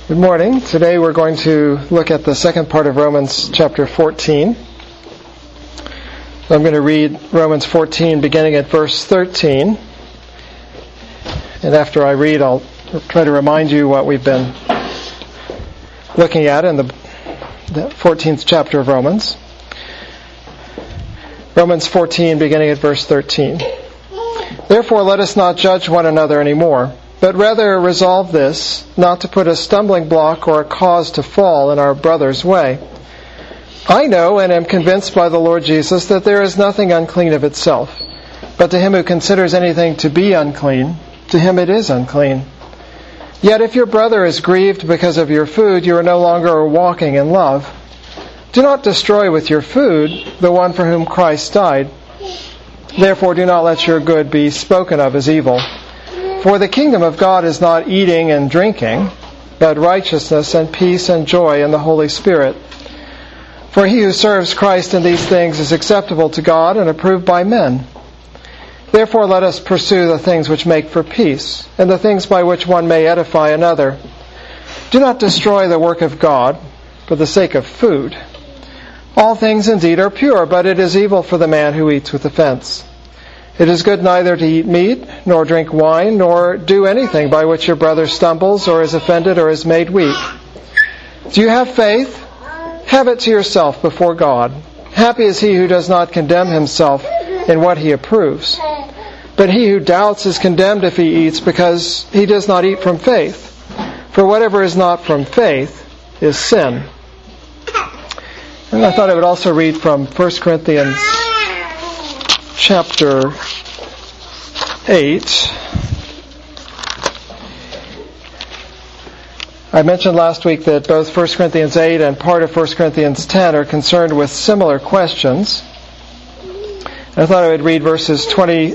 Good morning. Today we're going to look at the second part of Romans chapter 14. I'm going to read Romans 14 beginning at verse 13. And after I read, I'll try to remind you what we've been looking at in the 14th chapter of Romans. Romans 14 beginning at verse 13. Therefore let us not judge one another anymore, but rather resolve this, not to put a stumbling block or a cause to fall in our brother's way. I know and am convinced by the Lord Jesus that there is nothing unclean of itself, but to him who considers anything to be unclean, to him it is unclean. Yet if your brother is grieved because of your food, you are no longer walking in love. Do not destroy with your food the one for whom Christ died. Therefore do not let your good be spoken of as evil. For the kingdom of God is not eating and drinking, but righteousness and peace and joy in the Holy Spirit. For he who serves Christ in these things is acceptable to God and approved by men. Therefore let us pursue the things which make for peace, and the things by which one may edify another. Do not destroy the work of God for the sake of food. All things indeed are pure, but it is evil for the man who eats with offense. It is good neither to eat meat, nor drink wine, nor do anything by which your brother stumbles, or is offended, or is made weak. Do you have faith? Have it to yourself before God. Happy is he who does not condemn himself in what he approves. But he who doubts is condemned if he eats, because he does not eat from faith. For whatever is not from faith is sin. And I thought I would also read from 1 Corinthians chapter 8. I mentioned last week that both 1 Corinthians 8 and part of 1 Corinthians 10 are concerned with similar questions. I thought I would read verses 8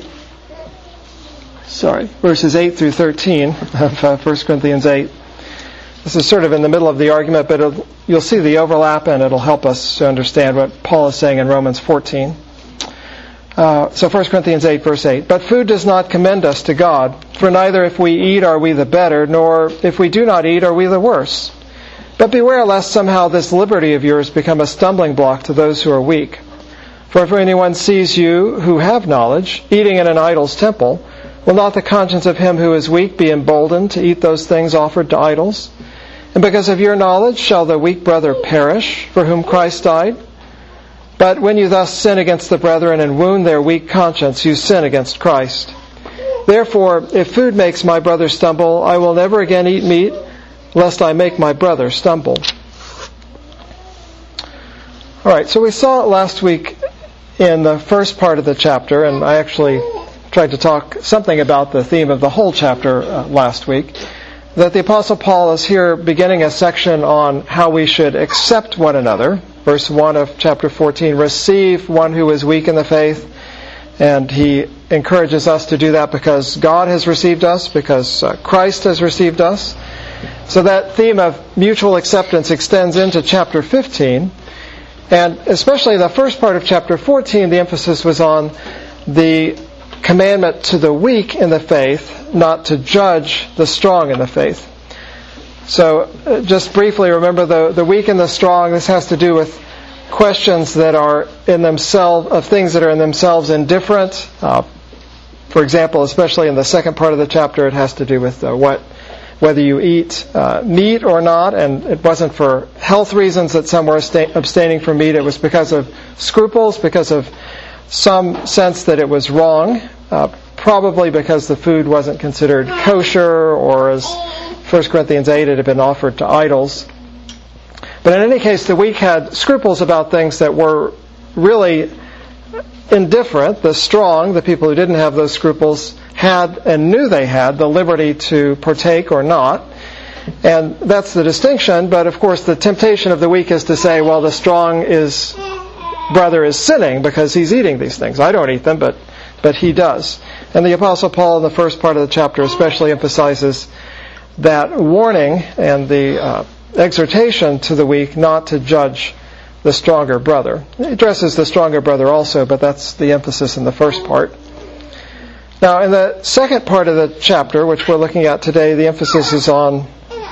through 13 of 1 Corinthians 8. This is sort of in the middle of the argument, but you'll see the overlap and it'll help us to understand what Paul is saying in Romans 14. So 1 Corinthians 8, verse 8. But food does not commend us to God, for neither if we eat are we the better, nor if we do not eat are we the worse. But beware lest somehow this liberty of yours become a stumbling block to those who are weak. For if anyone sees you who have knowledge, eating in an idol's temple, will not the conscience of him who is weak be emboldened to eat those things offered to idols? And because of your knowledge shall the weak brother perish, for whom Christ died? But when you thus sin against the brethren and wound their weak conscience, you sin against Christ. Therefore, if food makes my brother stumble, I will never again eat meat, lest I make my brother stumble. All right, so we saw last week in the first part of the chapter, and I actually tried to talk something about the theme of the whole chapter last week, that the Apostle Paul is here beginning a section on how we should accept one another. Verse 1 of chapter 14, receive one who is weak in the faith. And he encourages us to do that because God has received us, because Christ has received us. So that theme of mutual acceptance extends into chapter 15. And especially the first part of chapter 14, the emphasis was on the commandment to the weak in the faith, not to judge the strong in the faith. So just briefly, remember the weak and the strong, this has to do with questions that are in themselves, of things that are in themselves indifferent. For example, especially in the second part of the chapter, it has to do with whether you eat meat or not, and it wasn't for health reasons that some were abstaining from meat. It was because of scruples, because of some sense that it was wrong, probably because the food wasn't considered kosher, or as 1 Corinthians 8, it had been offered to idols. But in any case, the weak had scruples about things that were really indifferent. The strong, the people who didn't have those scruples, had and knew they had the liberty to partake or not. And that's the distinction. But of course, the temptation of the weak is to say, well, the strong brother is sinning because he's eating these things. I don't eat them, but he does. And the Apostle Paul in the first part of the chapter especially emphasizes that warning and the exhortation to the weak not to judge the stronger brother. It addresses the stronger brother also, but that's the emphasis in the first part. Now, in the second part of the chapter, which we're looking at today, the emphasis is on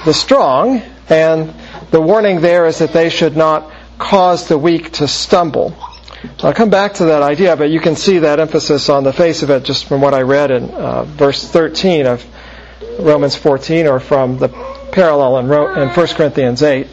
the strong, and the warning there is that they should not cause the weak to stumble. I'll come back to that idea, but you can see that emphasis on the face of it just from what I read in verse 13 of Romans 14, or from the parallel in 1 Corinthians 8.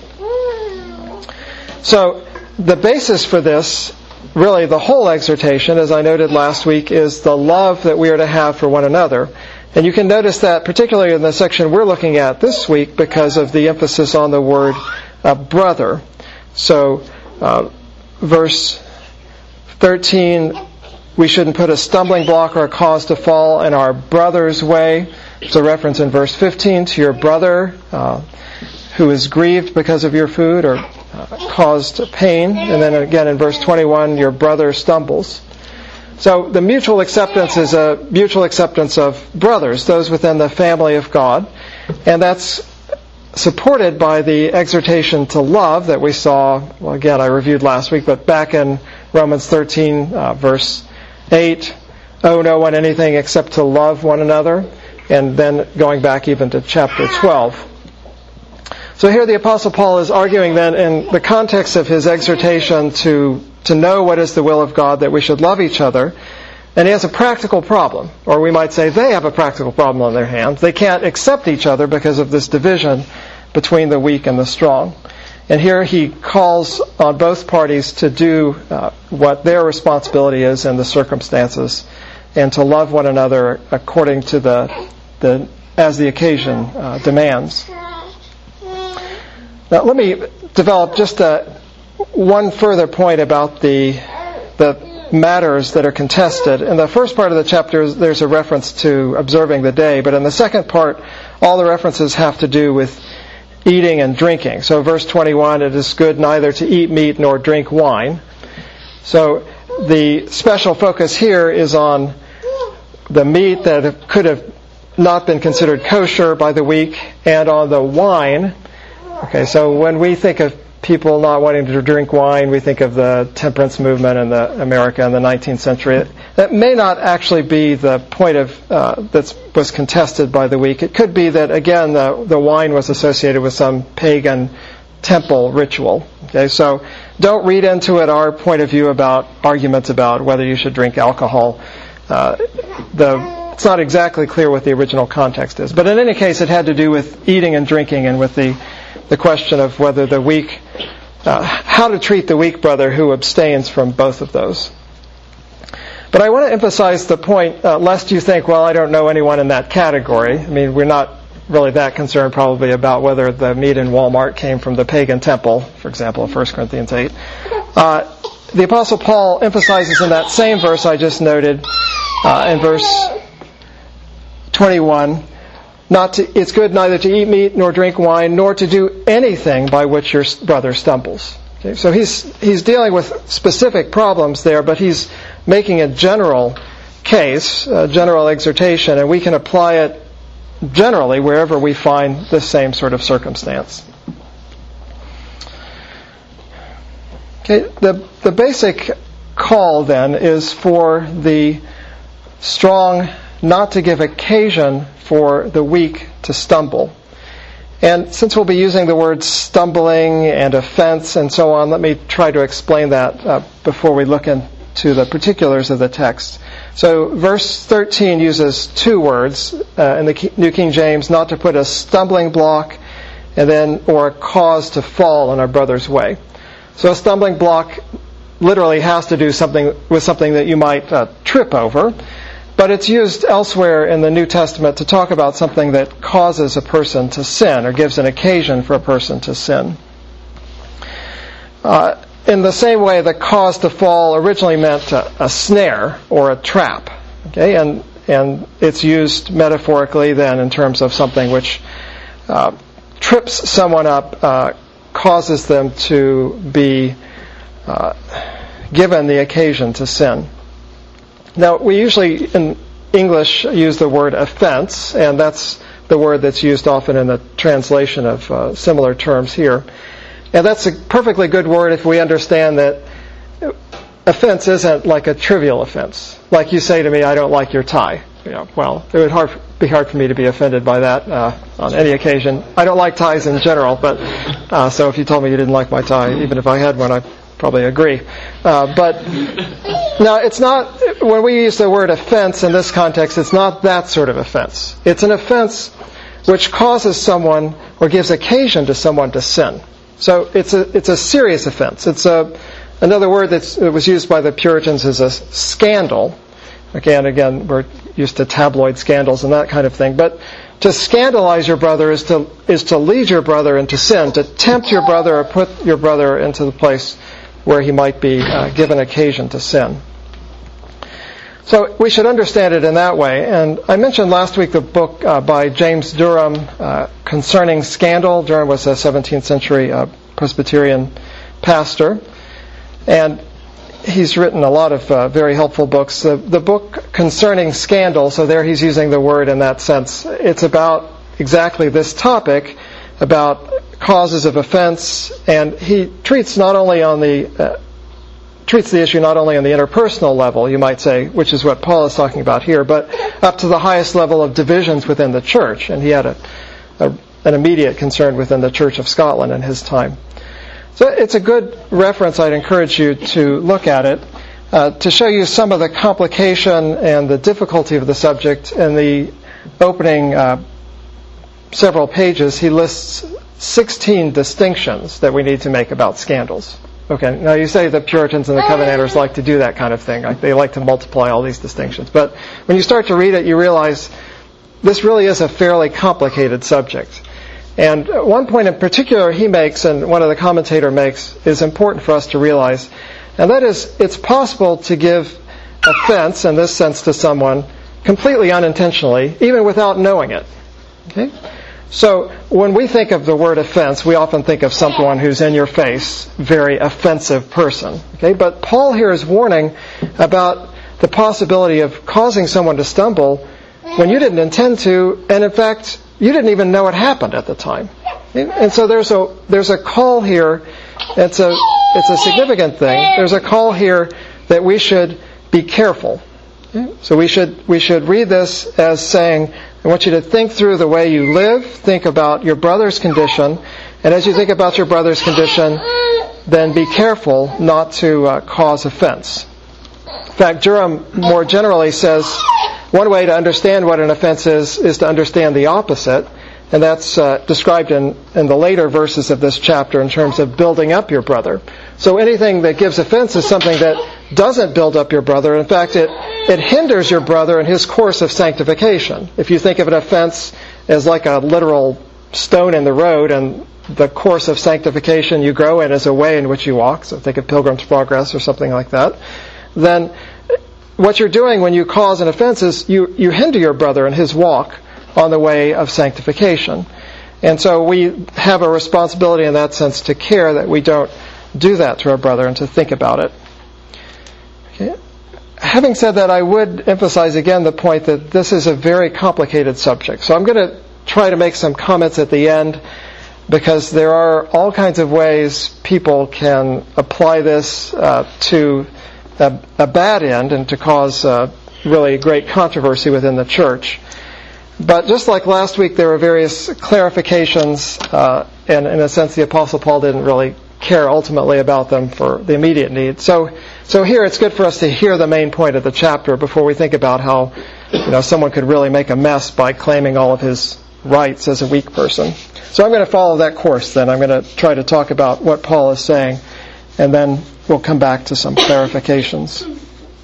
So the basis for this, really the whole exhortation, as I noted last week, is the love that we are to have for one another. And you can notice that particularly in the section we're looking at this week because of the emphasis on the word brother. So verse 13, we shouldn't put a stumbling block or a cause to fall in our brother's way. There's a reference in verse 15 to your brother who is grieved because of your food or caused pain. And then again in verse 21, your brother stumbles. So the mutual acceptance is a mutual acceptance of brothers, those within the family of God. And that's supported by the exhortation to love that we saw, well again I reviewed last week, but back in Romans 13 verse 8, owe no one anything except to love one another. And then going back even to chapter 12. So here the Apostle Paul is arguing then in the context of his exhortation to know what is the will of God, that we should love each other. And he has a practical problem, or we might say they have a practical problem on their hands. They can't accept each other because of this division between the weak and the strong. And here he calls on both parties to do what their responsibility is in the circumstances, and to love one another according to as the occasion demands. Now let me develop just one further point about the matters that are contested. In the first part of the chapter, there's a reference to observing the day, but in the second part, all the references have to do with eating and drinking. So verse 21, it is good neither to eat meat nor drink wine. So the special focus here is on the meat that could have not been considered kosher by the weak, and on the wine. Okay, so when we think of people not wanting to drink wine, we think of the temperance movement in America in the 19th century. That may not actually be the point of that was contested by the weak. It could be that, again, the wine was associated with some pagan temple ritual. Okay, so don't read into it our point of view about arguments about whether you should drink alcohol. It's not exactly clear what the original context is. But in any case, it had to do with eating and drinking, and with the question of whether the weak, how to treat the weak brother who abstains from both of those. But I want to emphasize the point, lest you think, well, I don't know anyone in that category. I mean, we're not really that concerned probably about whether the meat in Walmart came from the pagan temple, for example, 1 Corinthians 8. The Apostle Paul emphasizes in that same verse I just noted, in verse 21, it's good neither to eat meat nor drink wine, nor to do anything by which your brother stumbles. Okay, so he's dealing with specific problems there, but he's making a general case, a general exhortation, and we can apply it generally wherever we find the same sort of circumstance. Okay, the basic call then is for the strong not to give occasion for the weak to stumble. And since we'll be using the words stumbling and offense and so on, let me try to explain that before we look into the particulars of the text. So verse 13 uses two words in the New King James, not to put a stumbling block or a cause to fall in our brother's way. So a stumbling block literally has to do with something that you might trip over. But it's used elsewhere in the New Testament to talk about something that causes a person to sin or gives an occasion for a person to sin. In the same way, the cause to fall originally meant a snare or a trap. Okay, and it's used metaphorically then in terms of something which trips someone up, causes them to be given the occasion to sin. Now, we usually in English use the word offense, and that's the word that's used often in the translation of similar terms here. And that's a perfectly good word if we understand that offense isn't like a trivial offense. Like you say to me, I don't like your tie. Well, it would be hard for me to be offended by that on any occasion. I don't like ties in general, but so if you told me you didn't like my tie, even if I had one, I'd probably agree. But now, it's not, when we use the word offense in this context, it's not that sort of offense. It's an offense which causes someone or gives occasion to someone to sin. So it's a serious offense. It's another word that was used by the Puritans is a scandal. Again, we're used to tabloid scandals and that kind of thing. But to scandalize your brother is to lead your brother into sin, to tempt your brother or put your brother into the place where he might be given occasion to sin. So we should understand it in that way. And I mentioned last week the book by James Durham concerning scandal. Durham was a 17th century Presbyterian pastor. And he's written a lot of very helpful books. The book concerning scandal, so there he's using the word in that sense, it's about exactly this topic, about causes of offense, and he treats the issue not only on the interpersonal level, you might say, which is what Paul is talking about here, but up to the highest level of divisions within the church. And he had an immediate concern within the Church of Scotland in his time. So it's a good reference. I'd encourage you to look at it to show you some of the complication and the difficulty of the subject. In the opening several pages, he lists 16 distinctions that we need to make about scandals. Okay, now you say the Puritans and the Covenanters like to do that kind of thing. They like to multiply all these distinctions. But when you start to read it, you realize this really is a fairly complicated subject. And one point in particular he makes, and one of the commentator makes, is important for us to realize. And that is, it's possible to give offense, in this sense, to someone completely unintentionally, even without knowing it. Okay? So when we think of the word offense, we often think of someone who's in your face, very offensive person. Okay? But Paul here is warning about the possibility of causing someone to stumble when you didn't intend to, and in fact, you didn't even know it happened at the time. And so there's a call here. It's a significant thing. There's a call here that we should be careful. So we should read this as saying, I want you to think through the way you live, think about your brother's condition, and as you think about your brother's condition, then be careful not to cause offense. In fact, Durham more generally says one way to understand what an offense is to understand the opposite, and that's described in the later verses of this chapter in terms of building up your brother. So anything that gives offense is something that doesn't build up your brother. In fact, it hinders your brother in his course of sanctification. If you think of an offense as like a literal stone in the road, and the course of sanctification you grow in is a way in which you walk, so think of Pilgrim's Progress or something like that, then what you're doing when you cause an offense is you hinder your brother in his walk on the way of sanctification. And so we have a responsibility in that sense to care that we don't do that to our brother and to think about it. Okay. Having said that, I would emphasize again the point that this is a very complicated subject. So I'm going to try to make some comments at the end, because there are all kinds of ways people can apply this to a bad end and to cause really great controversy within the church. But just like last week, there were various clarifications, and in a sense the Apostle Paul didn't really care ultimately about them for the immediate need. So here it's good for us to hear the main point of the chapter before we think about how someone could really make a mess by claiming all of his rights as a weak person. So I'm going to follow that course then. I'm going to try to talk about what Paul is saying, and then we'll come back to some clarifications.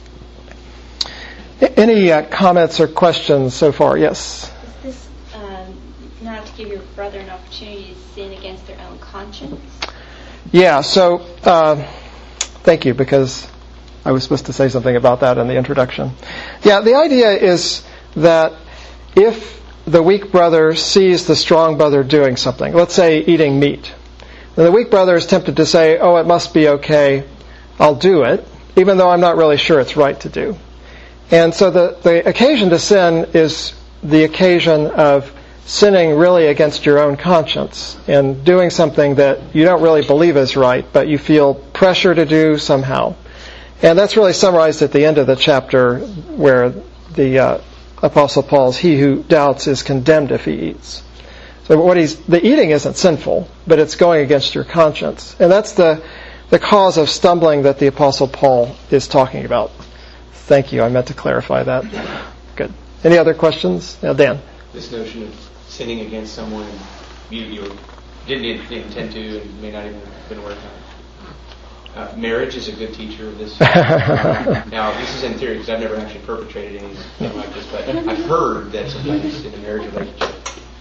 Any comments or questions so far? Yes? Is this not to give your brother an opportunity to sin against their own conscience? Yeah, so thank you, because I was supposed to say something about that in the introduction. Yeah, the idea is that if the weak brother sees the strong brother doing something, let's say eating meat, then the weak brother is tempted to say, oh, it must be okay, I'll do it, even though I'm not really sure it's right to do. And so the occasion to sin is the occasion of sinning really against your own conscience and doing something that you don't really believe is right, but you feel pressure to do somehow. And that's really summarized at the end of the chapter, where the Apostle Paul's, he who doubts is condemned if he eats. So the eating isn't sinful, but it's going against your conscience. And that's the cause of stumbling that the Apostle Paul is talking about. Thank you. I meant to clarify that. Good. Any other questions? Dan. This notion of sinning against someone you didn't intend to and may not even have been aware of. Marriage is a good teacher of this. Now, this is in theory because I've never actually perpetrated anything like this, but I've heard that sometimes in a marriage relationship,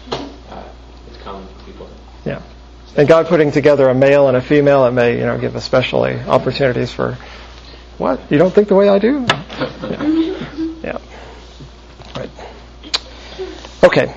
it's common for people. Yeah. And God putting together a male and a female, it may, give especially opportunities for, what? You don't think the way I do? Yeah. Right. Okay.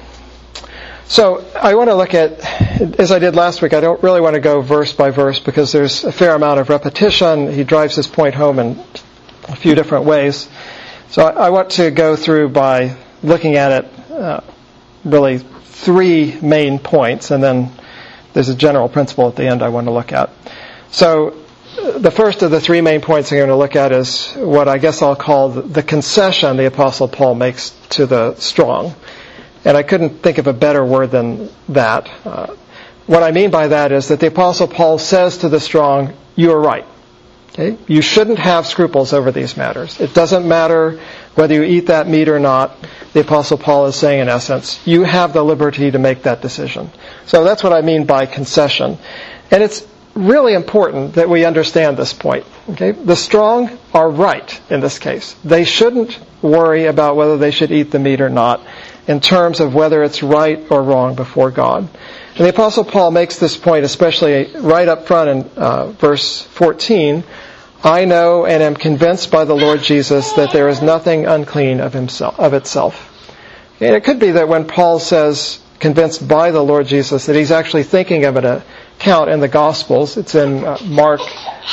So I want to look at, as I did last week, I don't really want to go verse by verse because there's a fair amount of repetition. He drives his point home in a few different ways. So I want to go through by looking at it really 3 main points, and then there's a general principle at the end I want to look at. So the first of the 3 main points I'm going to look at is what I guess I'll call the concession the Apostle Paul makes to the strong. And I couldn't think of a better word than that. What I mean by that is that the Apostle Paul says to the strong, you are right. Okay? You shouldn't have scruples over these matters. It doesn't matter whether you eat that meat or not. The Apostle Paul is saying, in essence, you have the liberty to make that decision. So that's what I mean by concession. And it's really important that we understand this point. Okay? The strong are right in this case. They shouldn't worry about whether they should eat the meat or not in terms of whether it's right or wrong before God. And the Apostle Paul makes this point especially right up front in verse 14. I know and am convinced by the Lord Jesus that there is nothing unclean of itself. And it could be that when Paul says convinced by the Lord Jesus, that he's actually thinking of an account in the Gospels. It's in Mark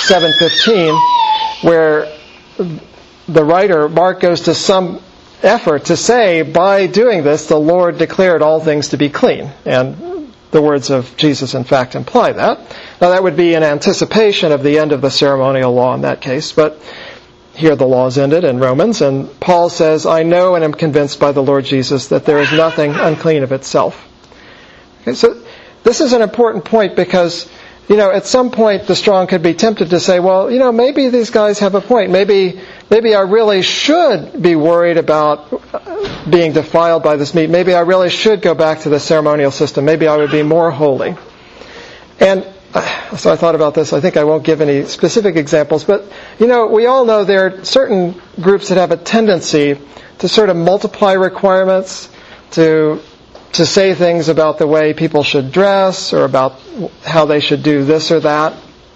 7:15, where the writer, Mark, goes to some effort to say, by doing this, the Lord declared all things to be clean. And the words of Jesus, in fact, imply that. Now, that would be in anticipation of the end of the ceremonial law in that case, but here the law is ended in Romans, and Paul says, I know and am convinced by the Lord Jesus that there is nothing unclean of itself. Okay, so this is an important point because, at some point the strong could be tempted to say, well, maybe these guys have a point. Maybe I really should be worried about being defiled by this meat. Maybe I really should go back to the ceremonial system. Maybe I would be more holy. And so I thought about this. I think I won't give any specific examples, but, we all know there are certain groups that have a tendency to sort of multiply requirements, to say things about the way people should dress or about how they should do this or that.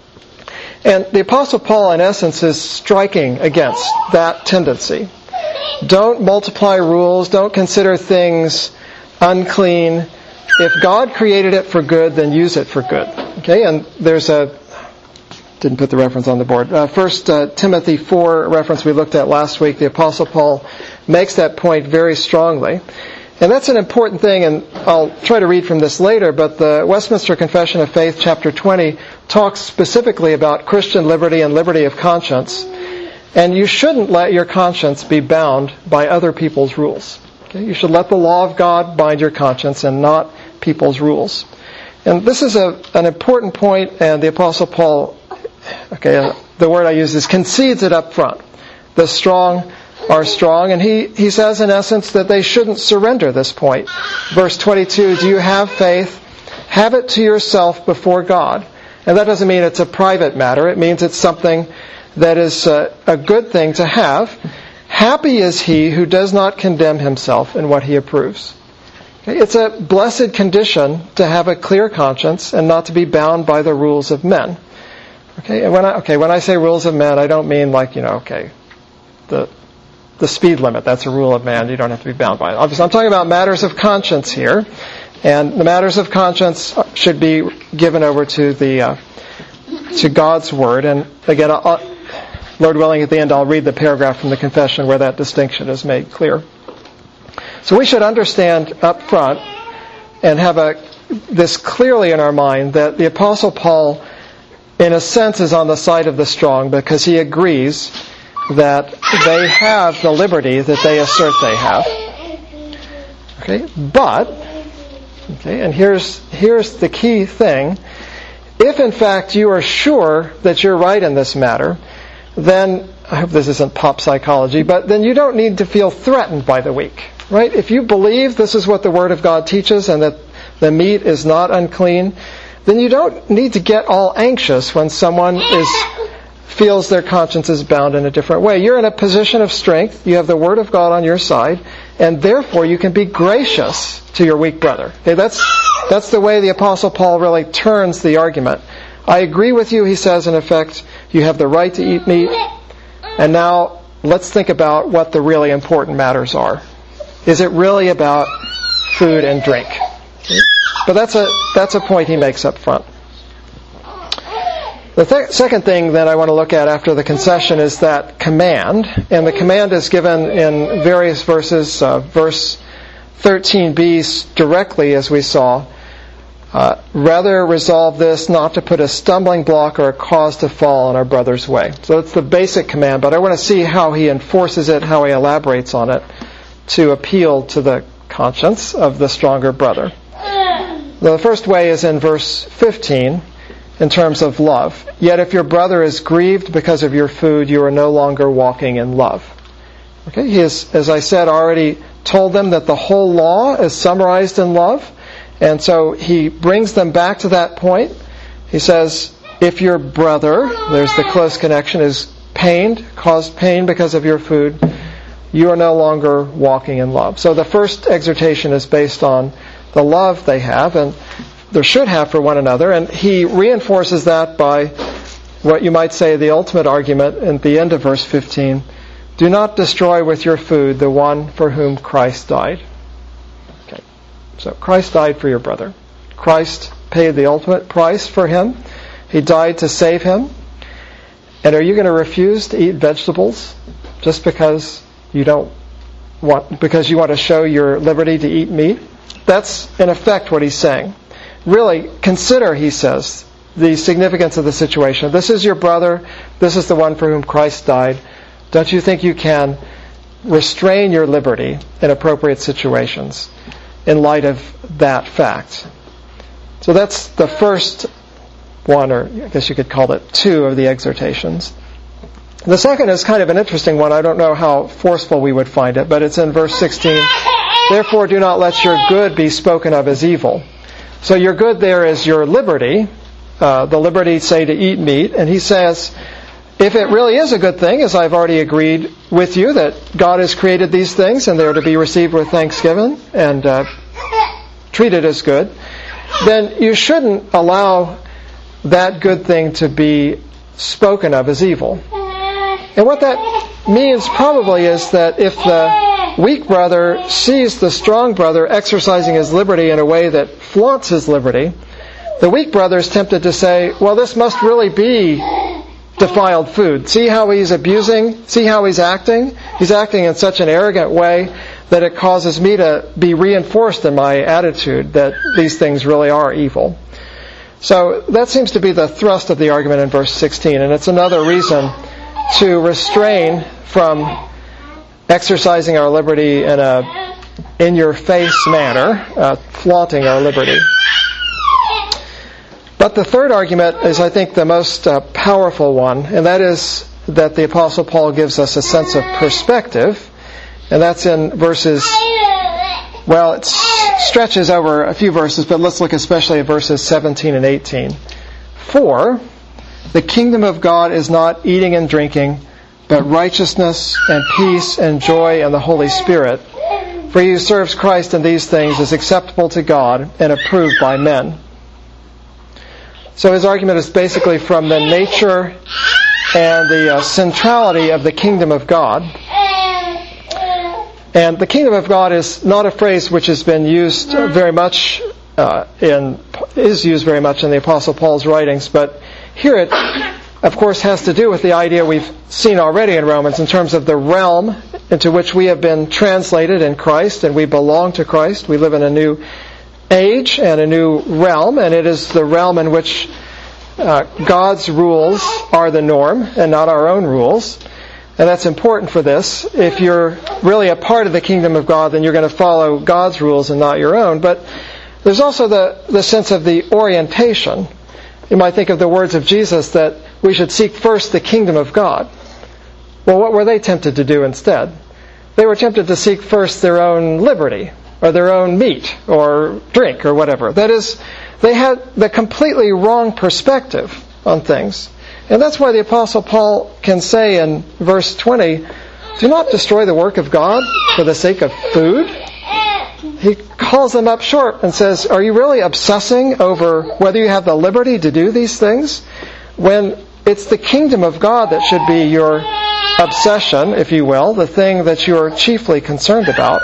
And the Apostle Paul, in essence, is striking against that tendency. Don't multiply rules. Don't consider things unclean. If God created it for good, then use it for good. Okay, and there's didn't put the reference on the board. 1 Timothy 4 reference we looked at last week. The Apostle Paul makes that point very strongly. And that's an important thing, and I'll try to read from this later, but the Westminster Confession of Faith, chapter 20, talks specifically about Christian liberty and liberty of conscience. And you shouldn't let your conscience be bound by other people's rules. Okay? You should let the law of God bind your conscience and not people's rules. And this is an important point, and the Apostle Paul, the word I use is concedes it up front. The strong are strong, and he says in essence that they shouldn't surrender this point. Verse 22, do you have faith? Have it to yourself before God. And that doesn't mean it's a private matter. It means it's something that is a good thing to have. Happy is he who does not condemn himself in what he approves. Okay? It's a blessed condition to have a clear conscience and not to be bound by the rules of men. Okay, and when I say rules of men, I don't mean like, the speed limit. That's a rule of man. You don't have to be bound by it. Obviously, I'm talking about matters of conscience here. And the matters of conscience should be given over to God's Word. And again, Lord willing, at the end I'll read the paragraph from the confession where that distinction is made clear. So we should understand up front and have this clearly in our mind that the Apostle Paul, in a sense, is on the side of the strong because he agrees that they have the liberty that they assert they have. Okay, but, and here's the key thing. If in fact you are sure that you're right in this matter, then, I hope this isn't pop psychology, but then you don't need to feel threatened by the weak. Right? If you believe this is what the Word of God teaches and that the meat is not unclean, then you don't need to get all anxious when someone feels their conscience is bound in a different way. You're in a position of strength. You have the Word of God on your side, and therefore you can be gracious to your weak brother. Okay, that's the way the Apostle Paul really turns the argument. I agree with you, he says, in effect, you have the right to eat meat, and now let's think about what the really important matters are. Is it really about food and drink? Okay? But that's a point he makes up front. The second thing that I want to look at after the concession is that command. And the command is given in various verses. Verse 13b directly, as we saw. Rather resolve this, not to put a stumbling block or a cause to fall on our brother's way. So that's the basic command, but I want to see how he enforces it, how he elaborates on it, to appeal to the conscience of the stronger brother. The first way is in verse 15, in terms of love. Yet if your brother is grieved because of your food, you are no longer walking in love. Okay, he has, as I said, already told them that the whole law is summarized in love. And so he brings them back to that point. He says, if your brother, there's the close connection, is caused pain because of your food, you are no longer walking in love. So the first exhortation is based on the love they have and they should have for one another. And he reinforces that by what you might say the ultimate argument at the end of verse 15. Do not destroy with your food the one for whom Christ died. Okay. So Christ died for your brother. Christ paid the ultimate price for him. He died to save him. And are you going to refuse to eat vegetables just because you want to show your liberty to eat meat? That's in effect what he's saying. Really, consider, he says, the significance of the situation. This is your brother. This is the one for whom Christ died. Don't you think you can restrain your liberty in appropriate situations in light of that fact? So that's the first one, or I guess you could call it two of the exhortations. The second is kind of an interesting one. I don't know how forceful we would find it, but it's in verse 16. Therefore, do not let your good be spoken of as evil. So your good there is your liberty, the liberty, say, to eat meat. And he says, if it really is a good thing, as I've already agreed with you, that God has created these things and they are to be received with thanksgiving and treated as good, then you shouldn't allow that good thing to be spoken of as evil. And what that means probably is that if the weak brother sees the strong brother exercising his liberty in a way that flaunts his liberty, the weak brother is tempted to say, well, this must really be defiled food. See how he's abusing? See how he's acting? He's acting in such an arrogant way that it causes me to be reinforced in my attitude that these things really are evil. So that seems to be the thrust of the argument in verse 16, and it's another reason to restrain from exercising our liberty in a in-your-face manner, flaunting our liberty. But the third argument is, I think, the most powerful one, and that is that the Apostle Paul gives us a sense of perspective, and that's in verses, well, it stretches over a few verses, but let's look especially at verses 17 and 18. For the kingdom of God is not eating and drinking, but righteousness and peace and joy in the Holy Spirit. For he who serves Christ in these things is acceptable to God and approved by men. So his argument is basically from the nature and the centrality of the kingdom of God. And the kingdom of God is not a phrase which has been used very much is used very much in the Apostle Paul's writings, but here it, of course, has to do with the idea we've seen already in Romans in terms of the realm into which we have been translated in Christ, and we belong to Christ. We live in a new age and a new realm, and it is the realm in which God's rules are the norm and not our own rules. And that's important for this. If you're really a part of the kingdom of God, then you're going to follow God's rules and not your own. But there's also the sense of the orientation. You might think of the words of Jesus that we should seek first the kingdom of God. Well, what were they tempted to do instead? They were tempted to seek first their own liberty, or their own meat, or drink, or whatever. That is, they had the completely wrong perspective on things. And that's why the Apostle Paul can say in verse 20, do not destroy the work of God for the sake of food. He calls them up short and says, are you really obsessing over whether you have the liberty to do these things? When it's the kingdom of God that should be your obsession, if you will, the thing that you're chiefly concerned about.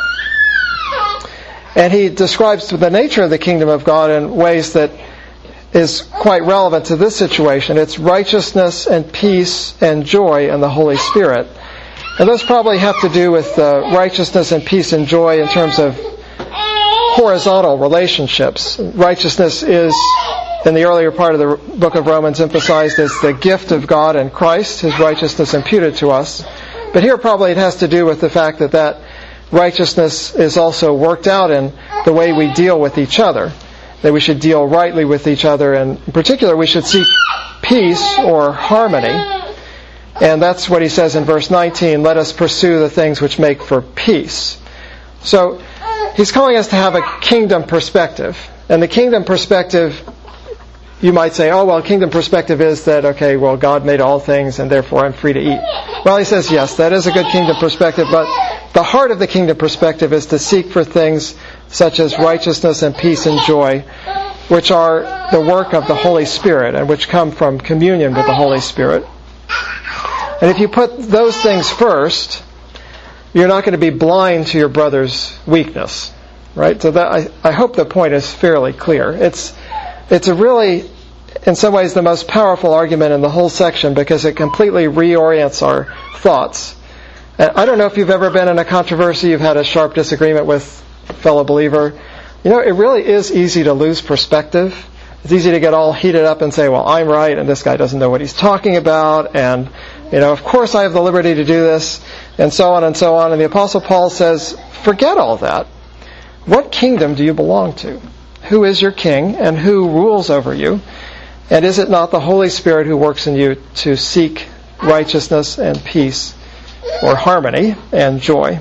And he describes the nature of the kingdom of God in ways that is quite relevant to this situation. It's righteousness and peace and joy in the Holy Spirit. And those probably have to do with righteousness and peace and joy in terms of horizontal relationships. Righteousness is, in the earlier part of the book of Romans, emphasized as the gift of God in Christ, His righteousness imputed to us. But here probably it has to do with the fact that righteousness is also worked out in the way we deal with each other. That we should deal rightly with each other, and in particular we should seek peace or harmony. And that's what he says in verse 19, let us pursue the things which make for peace. So he's calling us to have a kingdom perspective. And the kingdom perspective, you might say, oh, well, kingdom perspective is that, okay, well, God made all things and therefore I'm free to eat. Well, he says, yes, that is a good kingdom perspective, but the heart of the kingdom perspective is to seek for things such as righteousness and peace and joy, which are the work of the Holy Spirit and which come from communion with the Holy Spirit. And if you put those things first, you're not going to be blind to your brother's weakness. Right? So that I hope the point is fairly clear. It's a really, in some ways, the most powerful argument in the whole section because it completely reorients our thoughts. I don't know if you've ever been in a controversy, you've had a sharp disagreement with a fellow believer. You know, it really is easy to lose perspective. It's easy to get all heated up and say, well, I'm right, and this guy doesn't know what he's talking about, and, you know, of course I have the liberty to do this, and so on and so on. And the Apostle Paul says, forget all that. What kingdom do you belong to? Who is your king, and who rules over you? And is it not the Holy Spirit who works in you to seek righteousness and peace, or harmony and joy?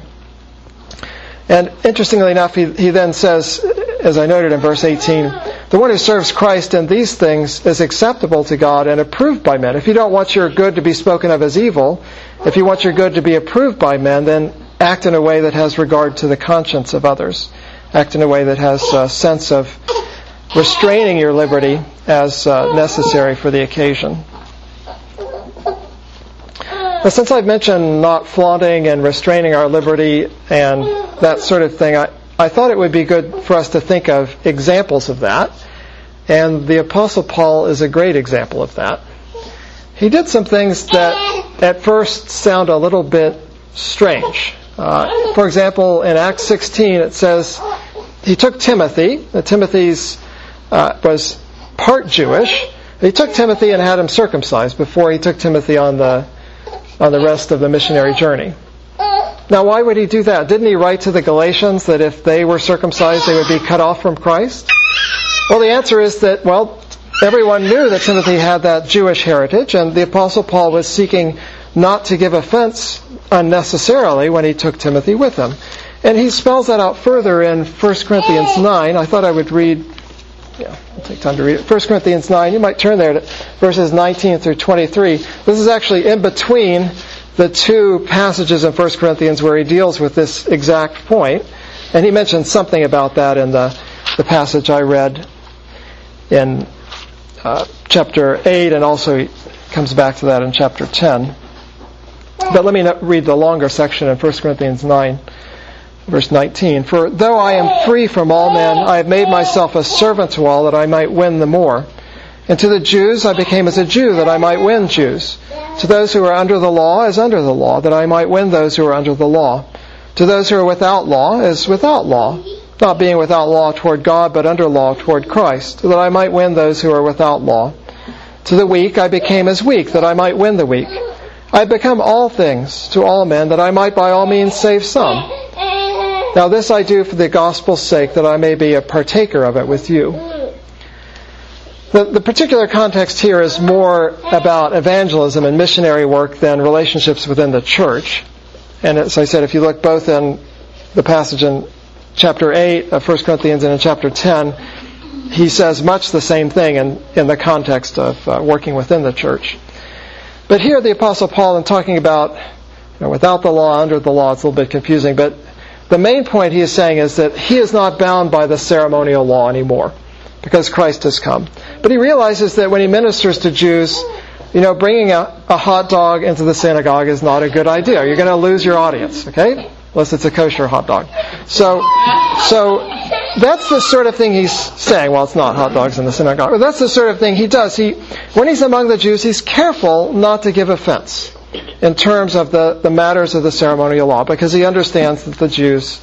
And interestingly enough, he then says, as I noted in verse 18, the one who serves Christ in these things is acceptable to God and approved by men. If you don't want your good to be spoken of as evil, if you want your good to be approved by men, then act in a way that has regard to the conscience of others. Act in a way that has a sense of restraining your liberty as necessary for the occasion. Now, since I've mentioned not flaunting and restraining our liberty and that sort of thing, I thought it would be good for us to think of examples of that. And the Apostle Paul is a great example of that. He did some things that at first sound a little bit strange. For example, in Acts 16 it says he took Timothy. Timothy was part Jewish. He took Timothy and had him circumcised before he took Timothy on the rest of the missionary journey. Now, why would he do that? Didn't he write to the Galatians that if they were circumcised, they would be cut off from Christ? Well, the answer is that, well, everyone knew that Timothy had that Jewish heritage, and the Apostle Paul was seeking not to give offense unnecessarily when he took Timothy with him. And he spells that out further in 1 Corinthians 9. I thought I would read, I'll take time to read it. 1 Corinthians 9, you might turn there to verses 19 through 23. This is actually in between the two passages in 1 Corinthians where he deals with this exact point. And he mentions something about that in the passage I read in chapter 8, and also he comes back to that in chapter 10. But let me read the longer section in 1 Corinthians 9, verse 19. For though I am free from all men, I have made myself a servant to all that I might win the more. And to the Jews I became as a Jew that I might win Jews. To those who are under the law as under the law, that I might win those who are under the law. To those who are without law as without law, not being without law toward God, but under law toward Christ, that I might win those who are without law. To the weak I became as weak, that I might win the weak. I become all things to all men, that I might by all means save some. Now this I do for the gospel's sake, that I may be a partaker of it with you. The particular context here is more about evangelism and missionary work than relationships within the church. And as I said, if you look both in the passage in chapter 8 of 1 Corinthians and in chapter 10, he says much the same thing in the context of working within the church. But here the Apostle Paul, in talking about without the law, under the law, it's a little bit confusing, but the main point he is saying is that he is not bound by the ceremonial law anymore because Christ has come. But he realizes that when he ministers to Jews, bringing a hot dog into the synagogue is not a good idea. You're going to lose your audience, okay? Unless it's a kosher hot dog. So that's the sort of thing he's saying. Well, it's not hot dogs in the synagogue. But that's the sort of thing he does. When he's among the Jews, he's careful not to give offense in terms of the matters of the ceremonial law, because he understands that the Jews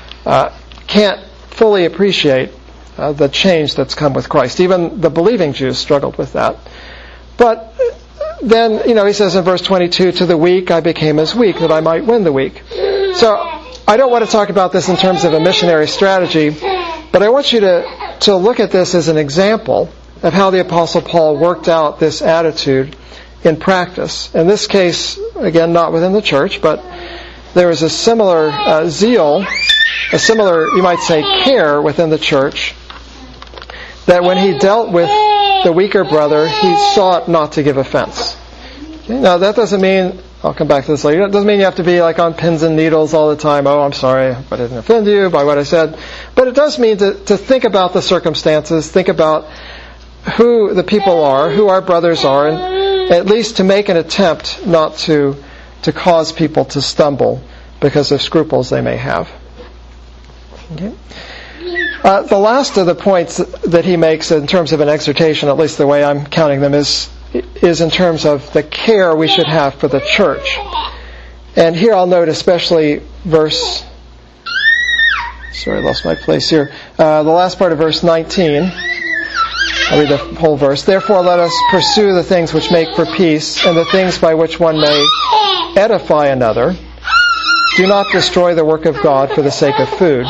can't fully appreciate the change that's come with Christ. Even the believing Jews struggled with that. But then, he says in verse 22, to the weak I became as weak, that I might win the weak. So I don't want to talk about this in terms of a missionary strategy, but I want you to look at this as an example of how the Apostle Paul worked out this attitude in practice. In this case, again, not within the church, but there was a similar zeal, a similar, you might say, care within the church, that when he dealt with the weaker brother, he sought not to give offense. Okay? Now, that doesn't mean, I'll come back to this later, it doesn't mean you have to be like on pins and needles all the time. Oh, I'm sorry if I didn't offend you by what I said. But it does mean to think about the circumstances, think about who the people are, who our brothers are, and at least to make an attempt not to cause people to stumble because of scruples they may have. Okay? The last of the points that he makes in terms of an exhortation, at least the way I'm counting them, is in terms of the care we should have for the church. And here I'll note especially verse... Sorry, I lost my place here. The last part of verse 19. I'll read the whole verse. Therefore let us pursue the things which make for peace, and the things by which one may edify another. Do not destroy the work of God for the sake of food.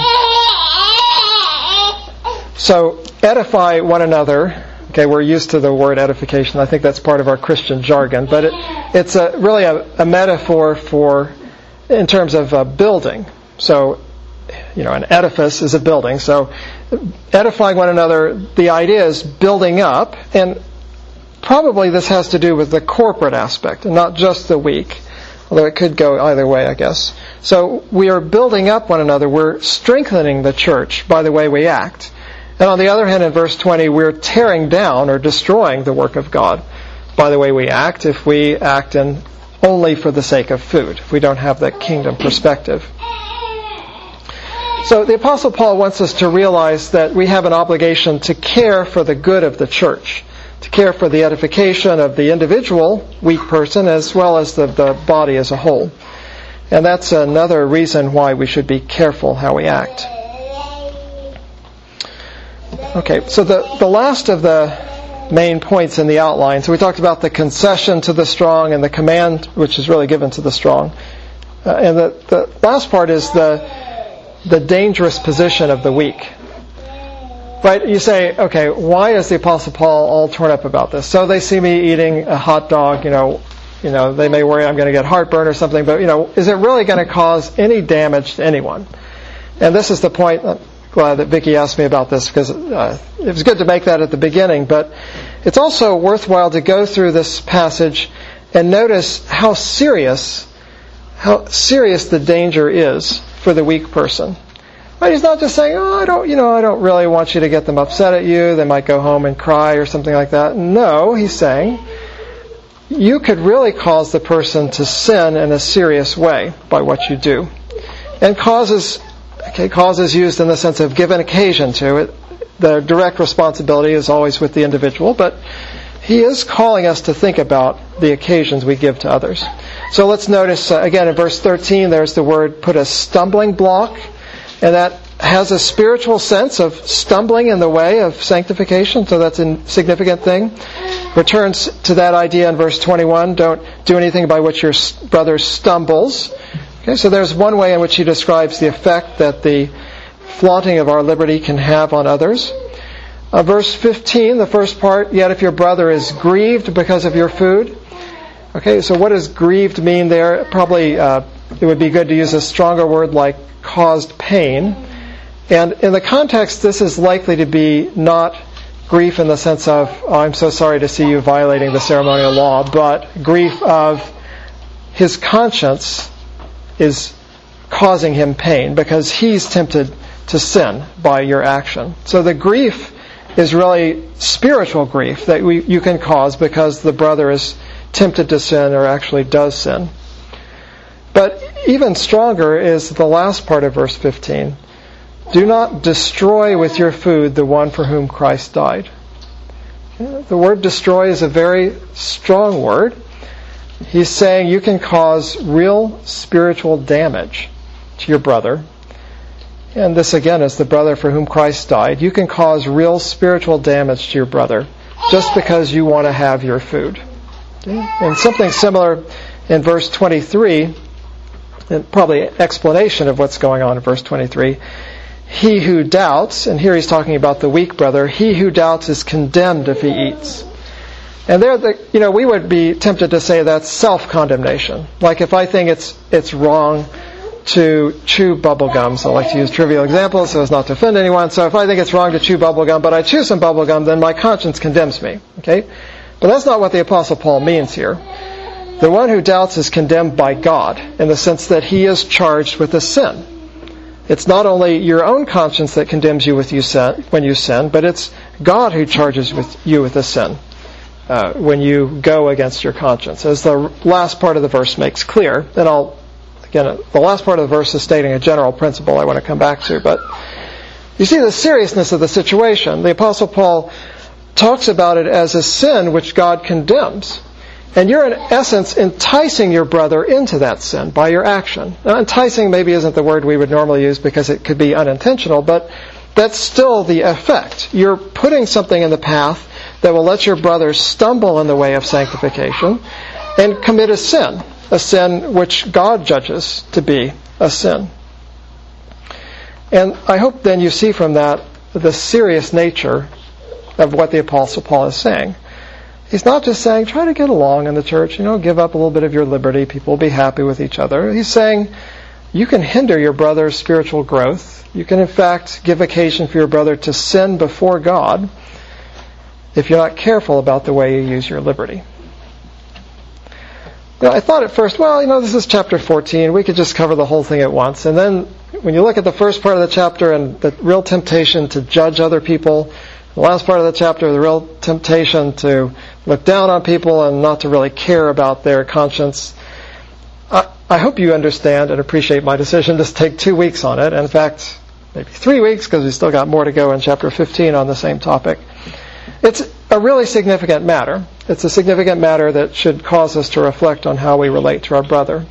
So, edify one another. Okay, we're used to the word edification. I think that's part of our Christian jargon. But it's really a metaphor for, in terms of building. So, an edifice is a building. So, edifying one another, the idea is building up. And probably this has to do with the corporate aspect, and not just the weak. Although it could go either way, I guess. So, we are building up one another. We're strengthening the church by the way we act. And on the other hand, in verse 20, we're tearing down or destroying the work of God by the way we act, if we act only for the sake of food, if we don't have that kingdom perspective. So the Apostle Paul wants us to realize that we have an obligation to care for the good of the church, to care for the edification of the individual weak person as well as the body as a whole. And that's another reason why we should be careful how we act. Okay, so the last of the main points in the outline, so we talked about the concession to the strong and the command which is really given to the strong. And the last part is the dangerous position of the weak. Right? You say, okay, why is the Apostle Paul all torn up about this? So they see me eating a hot dog, they may worry I'm going to get heartburn or something, but, is it really going to cause any damage to anyone? And this is the point. Glad that Vicki asked me about this, because it was good to make that at the beginning, but it's also worthwhile to go through this passage and notice how serious the danger is for the weak person. Right? He's not just saying, I don't really want you to get them upset at you. They might go home and cry or something like that. No, he's saying, you could really cause the person to sin in a serious way by what you do. And cause is used in the sense of given occasion to it. The direct responsibility is always with the individual, but he is calling us to think about the occasions we give to others. So let's notice, again, in verse 13, there's the word, put a stumbling block, and that has a spiritual sense of stumbling in the way of sanctification, so that's a significant thing. returns to that idea in verse 21. Don't do anything by which your brother stumbles. Okay, so there's one way in which he describes the effect that the flaunting of our liberty can have on others. Verse 15, the first part, yet if your brother is grieved because of your food. Okay, so what does grieved mean there? Probably it would be good to use a stronger word like caused pain. And in the context, this is likely to be not grief in the sense of, oh, I'm so sorry to see you violating the ceremonial law, but grief of his conscience is causing him pain because he's tempted to sin by your action. So the grief is really spiritual grief that you can cause because the brother is tempted to sin or actually does sin. But even stronger is the last part of verse 15. Do not destroy with your food the one for whom Christ died. The word destroy is a very strong word. He's saying you can cause real spiritual damage to your brother. And this again is the brother for whom Christ died. You can cause real spiritual damage to your brother just because you want to have your food. Okay? And something similar in verse 23, and probably an explanation of what's going on in verse 23. He who doubts, and here he's talking about the weak brother, he who doubts is condemned if he eats. And there, we would be tempted to say that's self-condemnation. Like if I think it's wrong to chew bubble gum, so I like to use trivial examples so as not to offend anyone. So if I think it's wrong to chew bubble gum, but I chew some bubble gum, then my conscience condemns me. Okay? But that's not what the Apostle Paul means here. The one who doubts is condemned by God in the sense that he is charged with a sin. It's not only your own conscience that condemns you when you sin, but it's God who charges you with a sin when you go against your conscience, as the last part of the verse makes clear. And the last part of the verse is stating a general principle I want to come back to. But you see the seriousness of the situation. The Apostle Paul talks about it as a sin which God condemns. And you're in essence enticing your brother into that sin by your action. Now, enticing maybe isn't the word we would normally use because it could be unintentional, but that's still the effect. You're putting something in the path that will let your brother stumble in the way of sanctification and commit a sin which God judges to be a sin. And I hope then you see from that the serious nature of what the Apostle Paul is saying. He's not just saying, try to get along in the church, give up a little bit of your liberty, people will be happy with each other. He's saying, you can hinder your brother's spiritual growth. You can, in fact, give occasion for your brother to sin before God if you're not careful about the way you use your liberty. Now, I thought at first, this is chapter 14. We could just cover the whole thing at once. And then when you look at the first part of the chapter and the real temptation to judge other people, the last part of the chapter, the real temptation to look down on people and not to really care about their conscience. I hope you understand and appreciate my decision to take 2 weeks on it. In fact, maybe 3 weeks because we still got more to go in chapter 15 on the same topic. It's a really significant matter. It's a significant matter that should cause us to reflect on how we relate to our brother.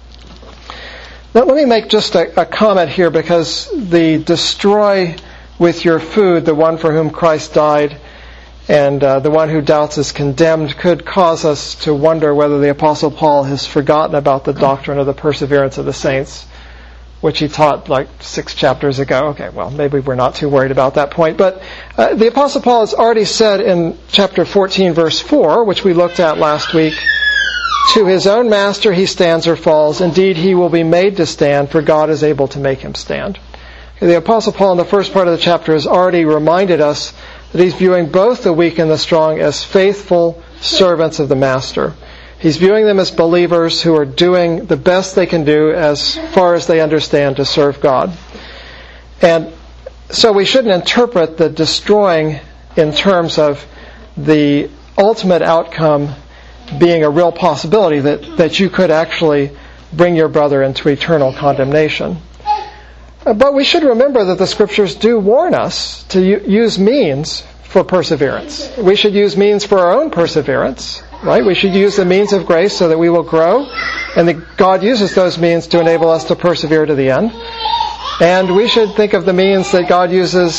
Now, let me make just a comment here because the destroy with your food the one for whom Christ died and the one who doubts is condemned could cause us to wonder whether the Apostle Paul has forgotten about the doctrine of the perseverance of the saints, which he taught like 6 chapters ago. Okay, well, maybe we're not too worried about that point. But the Apostle Paul has already said in chapter 14, verse 4, which we looked at last week, to his own master he stands or falls. Indeed, he will be made to stand, for God is able to make him stand. The Apostle Paul in the first part of the chapter has already reminded us that he's viewing both the weak and the strong as faithful servants of the Master. He's viewing them as believers who are doing the best they can do as far as they understand to serve God. And so we shouldn't interpret the destroying in terms of the ultimate outcome being a real possibility that you could actually bring your brother into eternal condemnation. But we should remember that the Scriptures do warn us to use means for perseverance. We should use means for our own perseverance, right? We should use the means of grace so that we will grow, and that God uses those means to enable us to persevere to the end. And we should think of the means that God uses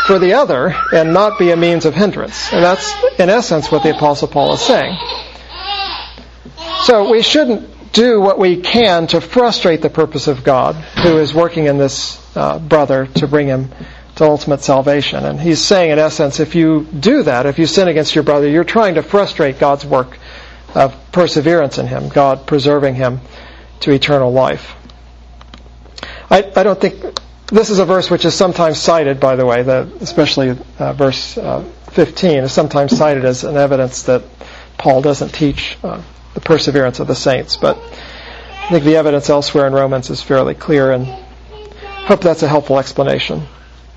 for the other and not be a means of hindrance. And that's, in essence, what the Apostle Paul is saying. So we shouldn't do what we can to frustrate the purpose of God, who is working in this brother to bring him to ultimate salvation. And he's saying, in essence, if you do that, if you sin against your brother, you're trying to frustrate God's work of perseverance in him, God preserving him to eternal life. I don't think... This is a verse which is sometimes cited, by the way, especially verse 15 is sometimes cited as an evidence that Paul doesn't teach the perseverance of the saints. But I think the evidence elsewhere in Romans is fairly clear, and I hope that's a helpful explanation.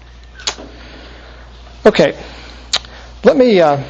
Okay. Let me... I'm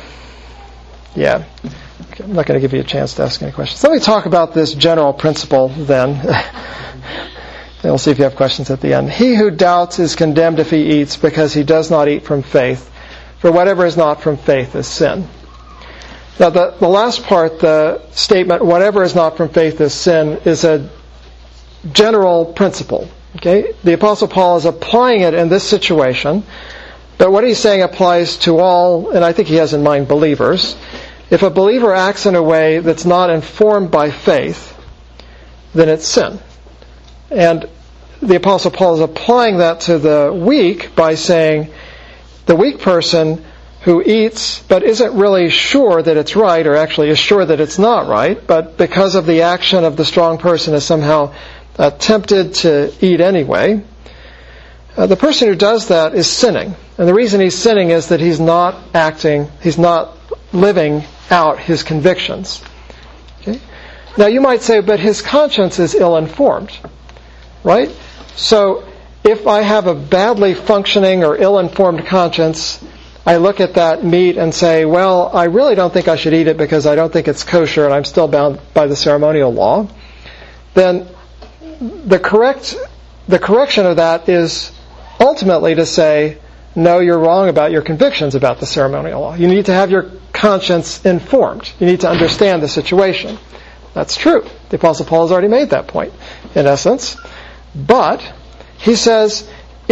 not going to give you a chance to ask any questions. Let me talk about this general principle then. And we'll see if you have questions at the end. He who doubts is condemned if he eats, because he does not eat from faith. For whatever is not from faith is sin. Now the last part, the statement, whatever is not from faith is sin, is a general principle. Okay? The Apostle Paul is applying it in this situation, but what he's saying applies to all, and I think he has in mind believers. If a believer acts in a way that's not informed by faith, then it's sin. And the Apostle Paul is applying that to the weak by saying the weak person who eats but isn't really sure that it's right, or actually is sure that it's not right, but because of the action of the strong person is somehow tempted to eat anyway, the person who does that is sinning. And the reason he's sinning is that he's not living out his convictions. Okay? Now you might say, but his conscience is ill-informed. Right? So, if I have a badly functioning or ill-informed conscience, I look at that meat and say, well, I really don't think I should eat it because I don't think it's kosher and I'm still bound by the ceremonial law, then the correction of that is ultimately to say, no, you're wrong about your convictions about the ceremonial law. You need to have your conscience informed. You need to understand the situation. That's true. The Apostle Paul has already made that point, in essence. But he says,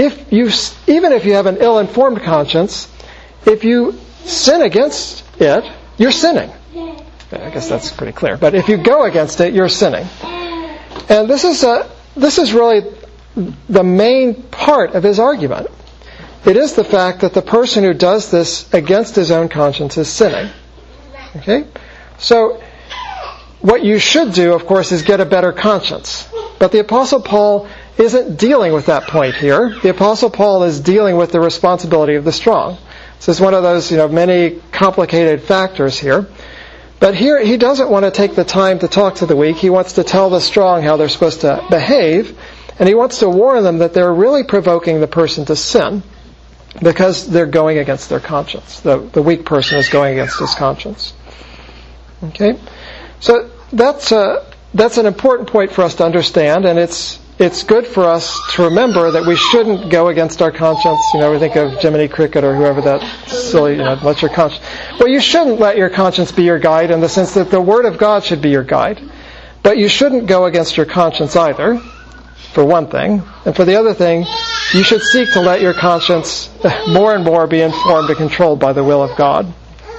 even if you have an ill-informed conscience, if you sin against it, you're sinning. I guess that's pretty clear. But if you go against it, you're sinning. And this is really the main part of his argument. It is the fact that the person who does this against his own conscience is sinning. Okay? So, what you should do, of course, is get a better conscience. But the Apostle Paul isn't dealing with that point here. The Apostle Paul is dealing with the responsibility of the strong. This is one of those, many complicated factors here. But here, he doesn't want to take the time to talk to the weak. He wants to tell the strong how they're supposed to behave. And he wants to warn them that they're really provoking the person to sin because they're going against their conscience. The weak person is going against his conscience. Okay? So that's an important point for us to understand, and it's good for us to remember that we shouldn't go against our conscience. We think of Jiminy Cricket or whoever that silly, let your conscience... Well, you shouldn't let your conscience be your guide in the sense that the Word of God should be your guide. But you shouldn't go against your conscience either, for one thing. And for the other thing, you should seek to let your conscience more and more be informed and controlled by the will of God.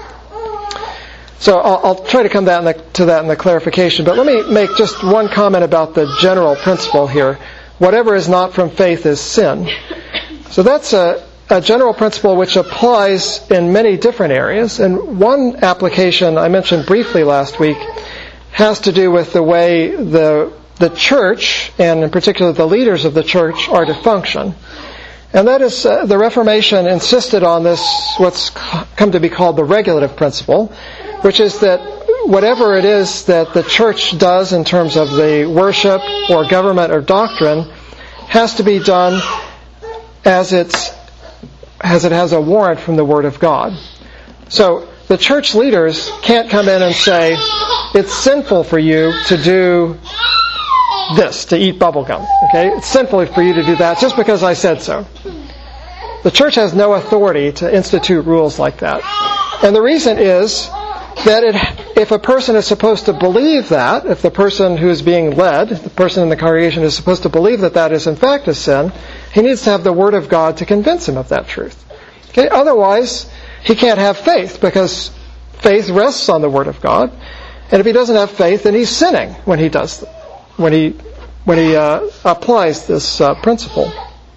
So I'll try to come to that in the clarification, but let me make just one comment about the general principle here. Whatever is not from faith is sin. So that's a general principle which applies in many different areas. And one application I mentioned briefly last week has to do with the way the church, and in particular the leaders of the church, are to function. And that is, the Reformation insisted on this, what's come to be called the regulative principle, which is that whatever it is that the church does in terms of the worship or government or doctrine has to be done as it has a warrant from the Word of God. So the church leaders can't come in and say, it's sinful for you to do this, to eat bubble gum. Okay? It's sinful for you to do that just because I said so. The church has no authority to institute rules like that. And the reason is that if a person is supposed to believe that, if the person who is being led, the person in the congregation is supposed to believe that that is in fact a sin, he needs to have the Word of God to convince him of that truth. Okay? Otherwise, he can't have faith, because faith rests on the Word of God. And if he doesn't have faith, then he's sinning when he applies this principle.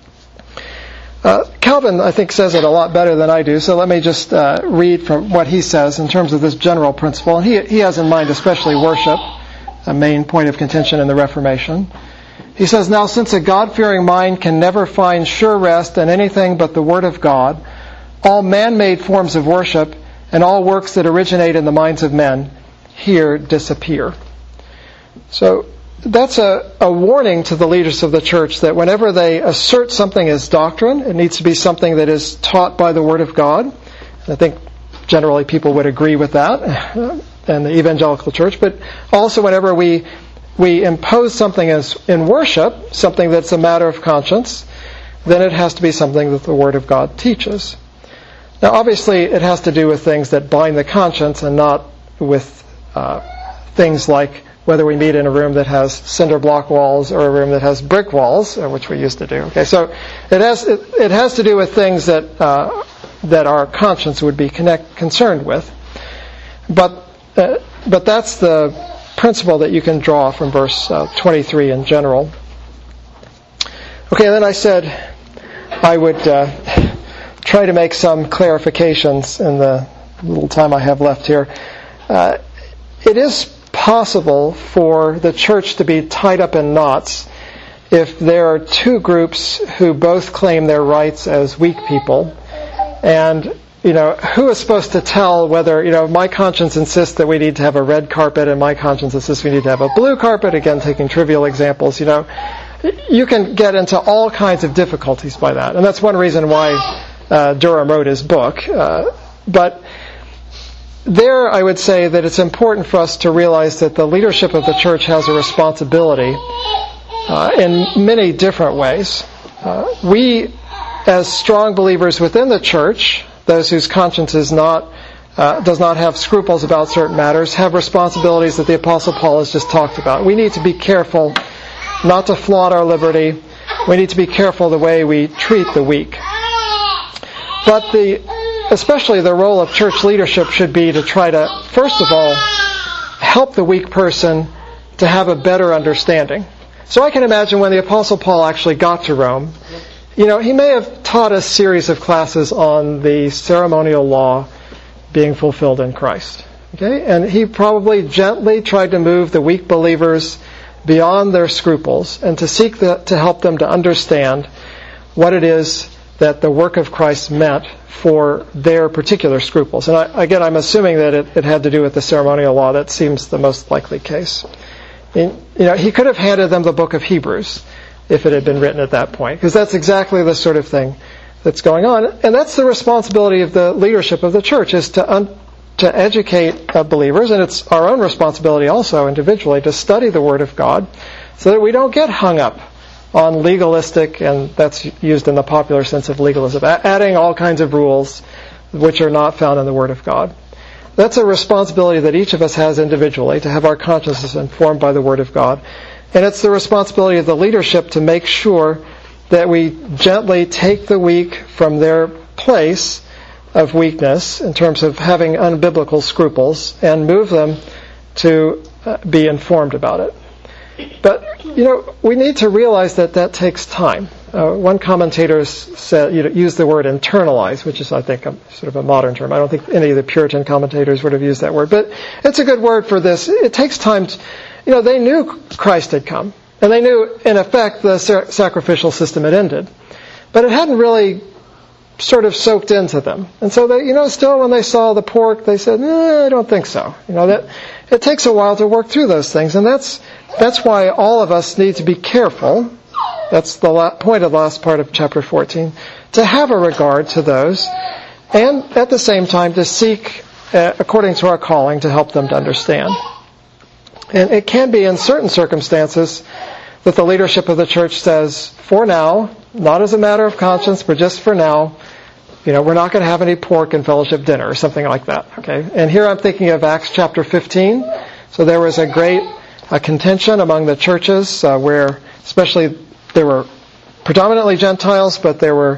Calvin, I think, says it a lot better than I do, so let me just read from what he says in terms of this general principle. And he has in mind especially worship, a main point of contention in the Reformation. He says, "Now, since a God-fearing mind can never find sure rest in anything but the Word of God, all man-made forms of worship and all works that originate in the minds of men here disappear." So that's a warning to the leaders of the church that whenever they assert something as doctrine, it needs to be something that is taught by the Word of God. And I think generally people would agree with that in the evangelical church. But also whenever we impose something as in worship, something that's a matter of conscience, then it has to be something that the Word of God teaches. Now obviously it has to do with things that bind the conscience and not with things like whether we meet in a room that has cinder block walls or a room that has brick walls, which we used to do. Okay, so it has to do with things that our conscience would be concerned with. But that's the principle that you can draw from verse 23 in general. Okay, and then I said I would try to make some clarifications in the little time I have left here. It is possible for the church to be tied up in knots if there are two groups who both claim their rights as weak people. And, who is supposed to tell whether, my conscience insists that we need to have a red carpet and my conscience insists we need to have a blue carpet, again, taking trivial examples, You can get into all kinds of difficulties by that. And that's one reason why Durham wrote his book. But there, I would say that it's important for us to realize that the leadership of the church has a responsibility in many different ways. We, as strong believers within the church, those whose conscience does not have scruples about certain matters, have responsibilities that the Apostle Paul has just talked about. We need to be careful not to flaunt our liberty. We need to be careful the way we treat the weak. But especially the role of church leadership should be to try to, first of all, help the weak person to have a better understanding. So I can imagine when the Apostle Paul actually got to Rome, he may have taught a series of classes on the ceremonial law being fulfilled in Christ. Okay? And he probably gently tried to move the weak believers beyond their scruples and to seek to help them to understand what it is that the work of Christ meant for their particular scruples. And I'm assuming that it had to do with the ceremonial law. That seems the most likely case. He could have handed them the book of Hebrews if it had been written at that point, because that's exactly the sort of thing that's going on. And that's the responsibility of the leadership of the church, is to educate believers, and it's our own responsibility also individually to study the Word of God so that we don't get hung up on legalistic, and that's used in the popular sense of legalism, adding all kinds of rules which are not found in the Word of God. That's a responsibility that each of us has individually, to have our consciences informed by the Word of God. And it's the responsibility of the leadership to make sure that we gently take the weak from their place of weakness in terms of having unbiblical scruples and move them to be informed about it. But, we need to realize that takes time. One commentator said, used the word internalize, which is, I think, sort of a modern term. I don't think any of the Puritan commentators would have used that word. But it's a good word for this. It takes time. They knew Christ had come. And they knew, in effect, the sacrificial system had ended. But it hadn't really sort of soaked into them. And so they, still when they saw the pork, they said, I don't think so. That it takes a while to work through those things. And that's why all of us need to be careful. That's the point of the last part of chapter 14. To have a regard to those, and at the same time to seek, according to our calling, to help them to understand. And it can be in certain circumstances that the leadership of the church says, for now, not as a matter of conscience, but just for now, we're not going to have any pork in fellowship dinner or something like that. Okay. And here I'm thinking of Acts chapter 15. So there was a great contention among the churches where, especially, there were predominantly Gentiles, but there were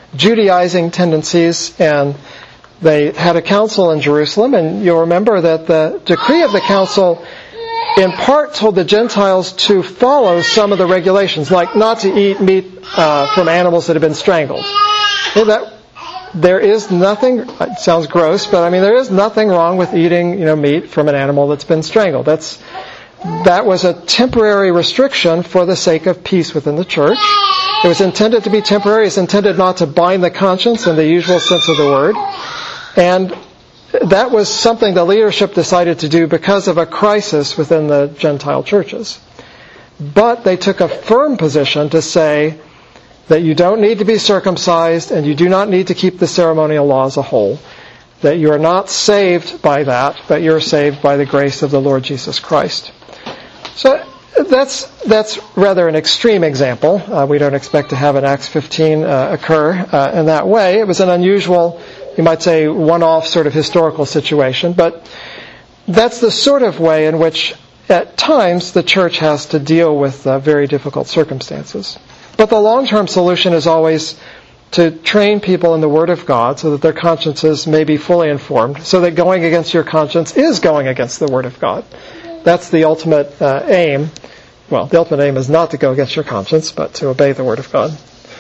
Judaizing tendencies, and they had a council in Jerusalem, and you'll remember that the decree of the council in part told the Gentiles to follow some of the regulations, like not to eat meat from animals that have been strangled. There is nothing, it sounds gross, but I mean there is nothing wrong with eating meat from an animal that's been strangled. That was a temporary restriction for the sake of peace within the church. It was intended to be temporary. It's intended not to bind the conscience in the usual sense of the word. And that was something the leadership decided to do because of a crisis within the Gentile churches. But they took a firm position to say that you don't need to be circumcised and you do not need to keep the ceremonial law as a whole. That you are not saved by that, but you're saved by the grace of the Lord Jesus Christ. So that's rather an extreme example. We don't expect to have an Acts 15 occur in that way. It was an unusual, you might say, one-off sort of historical situation, but that's the sort of way in which at times the church has to deal with very difficult circumstances. But the long-term solution is always to train people in the Word of God so that their consciences may be fully informed, so that going against your conscience is going against the Word of God. That's the ultimate aim. Well, the ultimate aim is not to go against your conscience, but to obey the Word of God.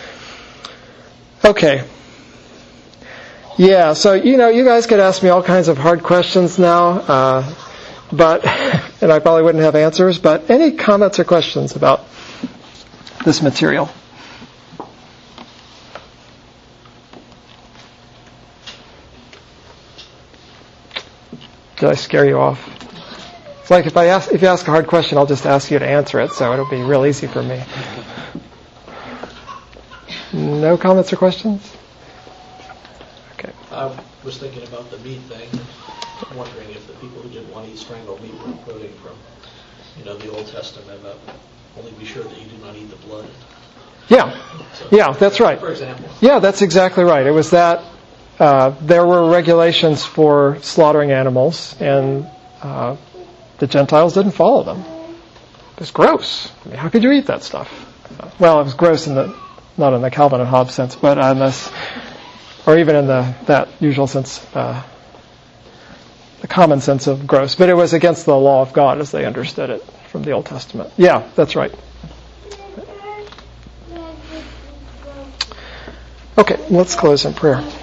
Okay. Yeah, so, you guys could ask me all kinds of hard questions now, and I probably wouldn't have answers, but any comments or questions about this material? Did I scare you off? It's like if you ask a hard question, I'll just ask you to answer it, so it'll be real easy for me. No comments or questions? Okay. I was thinking about the meat thing. I'm wondering if the people who didn't want to eat strangled meat were quoting from, the Old Testament about only be sure that you do not eat the blood. Yeah, that's right. For example. Yeah, that's exactly right. It was that there were regulations for slaughtering animals, and the Gentiles didn't follow them. It was gross. I mean, how could you eat that stuff? Well, it was gross not in the Calvin and Hobbes sense, but in this, or even in that usual sense, the common sense of gross. But it was against the law of God as they understood it from the Old Testament. Yeah, that's right. Okay, let's close in prayer.